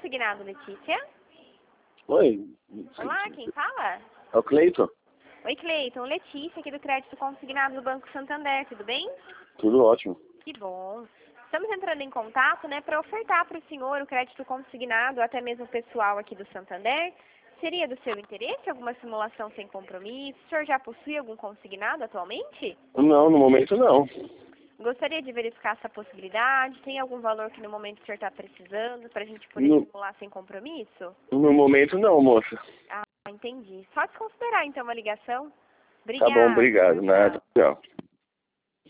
Consignado, Letícia? Oi. Olá, quem fala? É o Cleiton? Oi, Cleiton. Letícia, aqui do Crédito Consignado do Banco Santander, tudo bem? Tudo ótimo. Que bom. Estamos entrando em contato, né, para ofertar para o senhor o crédito consignado, até mesmo pessoal aqui do Santander. Seria do seu interesse alguma simulação sem compromisso? O senhor já possui algum consignado atualmente? Não, no momento não. Gostaria de verificar essa possibilidade? Tem algum valor que no momento o senhor está precisando para a gente poder simular sem compromisso? No momento não, moça. Ah, entendi. Só desconsiderar então a ligação. Tá bom, Obrigada. obrigado. Nada. Tchau.